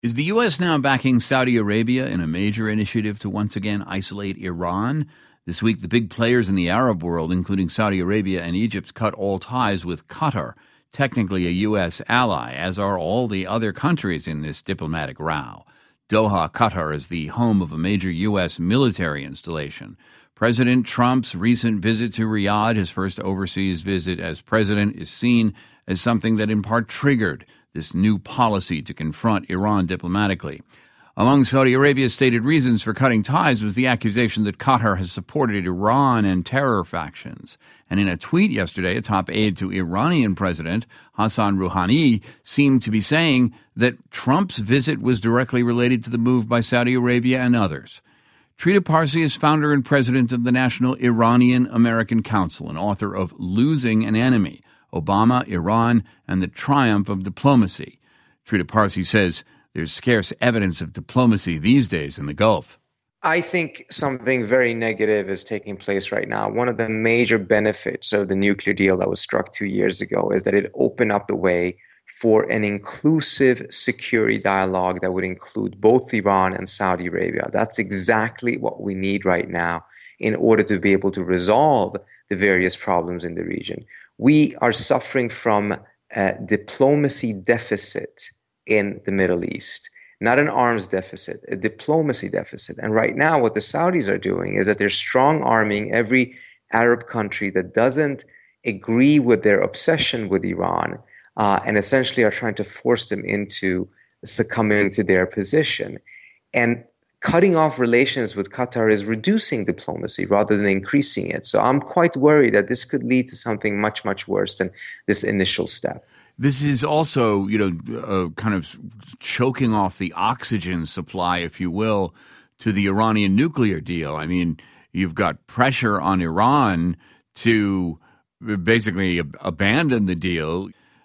Is the U.S. now backing Saudi Arabia in a major initiative to once again isolate Iran? This week, the big players in the Arab world, including Saudi Arabia and Egypt, cut all ties with Qatar, technically a U.S. ally, as are all the other countries in this diplomatic row. Doha, Qatar, is the home of a major U.S. military installation. President Trump's recent visit to Riyadh, his first overseas visit as president, is seen as something that in part triggered this new policy to confront Iran diplomatically. Among Saudi Arabia's stated reasons for cutting ties was the accusation that Qatar has supported Iran and terror factions. And in a tweet yesterday, a top aide to Iranian President Hassan Rouhani seemed to be saying that Trump's visit was directly related to the move by Saudi Arabia and others. Trita Parsi is founder and president of the National Iranian-American Council and author of Losing an Enemy, Obama, Iran, and the Triumph of Diplomacy. Trita Parsi says there's scarce evidence of diplomacy these days in the Gulf. I think something very negative is taking place right now. One of the major benefits of the nuclear deal that was struck 2 years ago is that it opened up the way for an inclusive security dialogue that would include both Iran and Saudi Arabia. That's exactly what we need right now in order to be able to resolve the various problems in the region. We are suffering from a diplomacy deficit in the Middle East, not an arms deficit, a diplomacy deficit. And right now what the Saudis are doing is that they're strong-arming every Arab country that doesn't agree with their obsession with Iran and essentially are trying to force them into succumbing to their position. And cutting off relations with Qatar is reducing diplomacy rather than increasing it. So I'm quite worried that this could lead to something much, much worse than this initial step. This is also, kind of choking off the oxygen supply, if you will, to the Iranian nuclear deal. I mean, you've got pressure on Iran to basically abandon the deal.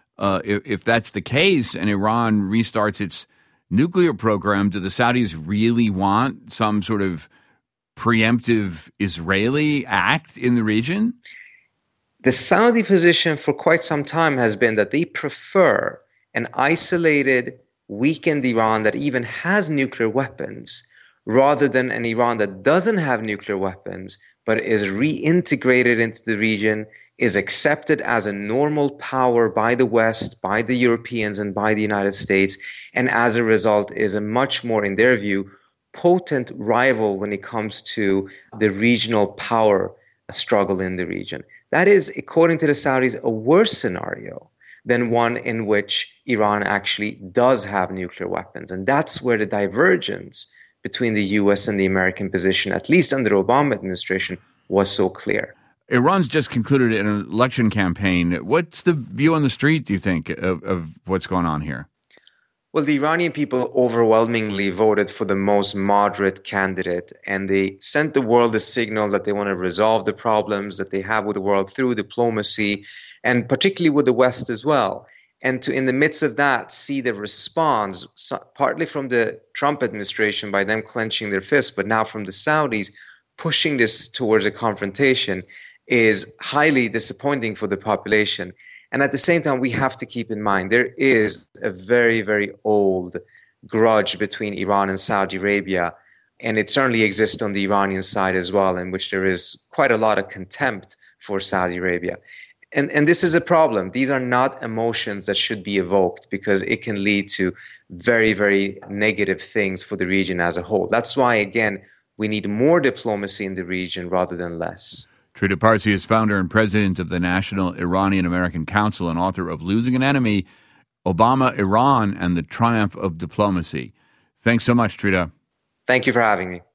If that's the case and Iran restarts its nuclear program, do the Saudis really want some sort of preemptive Israeli act in the region? The Saudi position for quite some time has been that they prefer an isolated, weakened Iran that even has nuclear weapons rather than an Iran that doesn't have nuclear weapons but is reintegrated into the region, is accepted as a normal power by the West, by the Europeans, and by the United States, and as a result is a much more, in their view, potent rival when it comes to the regional power struggle in the region. That is, according to the Saudis, a worse scenario than one in which Iran actually does have nuclear weapons. And that's where the divergence between the U.S. and the American position, at least under the Obama administration, was so clear. Iran's just concluded an election campaign. What's the view on the street, do you think, of what's going on here? Well, the Iranian people overwhelmingly voted for the most moderate candidate, and they sent the world a signal that they want to resolve the problems that they have with the world through diplomacy, and particularly with the West as well. And to, in the midst of that, see the response, partly from the Trump administration by them clenching their fists, but now from the Saudis pushing this towards a confrontation, is highly disappointing for the population. And at the same time, we have to keep in mind there is a very, very old grudge between Iran and Saudi Arabia, and it certainly exists on the Iranian side as well, in which there is quite a lot of contempt for Saudi Arabia. And this is a problem. These are not emotions that should be evoked because it can lead to very, very negative things for the region as a whole. That's why, again, we need more diplomacy in the region rather than less. Trita Parsi is founder and president of the National Iranian-American Council and author of Losing an Enemy, Obama, Iran, and the Triumph of Diplomacy. Thanks so much, Trita. Thank you for having me.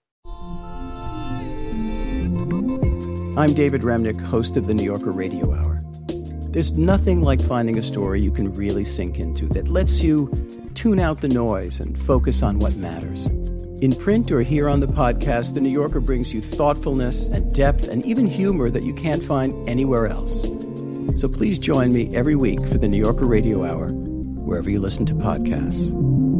I'm David Remnick, host of the New Yorker Radio Hour. There's nothing like finding a story you can really sink into that lets you tune out the noise and focus on what matters. In print or here on the podcast, The New Yorker brings you thoughtfulness and depth and even humor that you can't find anywhere else. So please join me every week for The New Yorker Radio Hour, wherever you listen to podcasts.